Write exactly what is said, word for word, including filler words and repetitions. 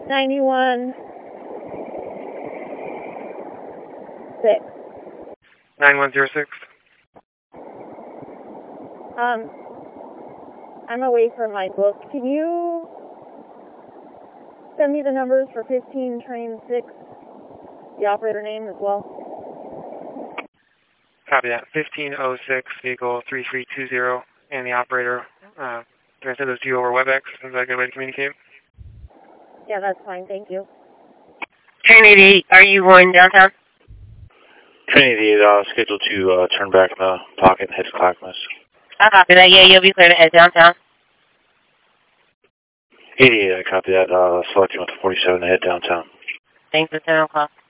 ninety-one six. nine one zero six. Um, I'm away from my book. Can you send me the numbers for fifteen train six, the operator name as well? Copy that. fifteen oh six, vehicle three three two zero, and the operator. Uh, can I send those to you over WebEx? Is that a good way to communicate? Yeah, that's fine. Thank you. Train eighty-eight, are you going downtown? Train eighty-eight, uh, scheduled to uh, turn back in the pocket and head to Clackamas. I copy that. Yeah, you'll be clear to head downtown. eighty-eight, I copy that. Uh, selecting with the forty-seven to head downtown. Thanks for ten o'clock.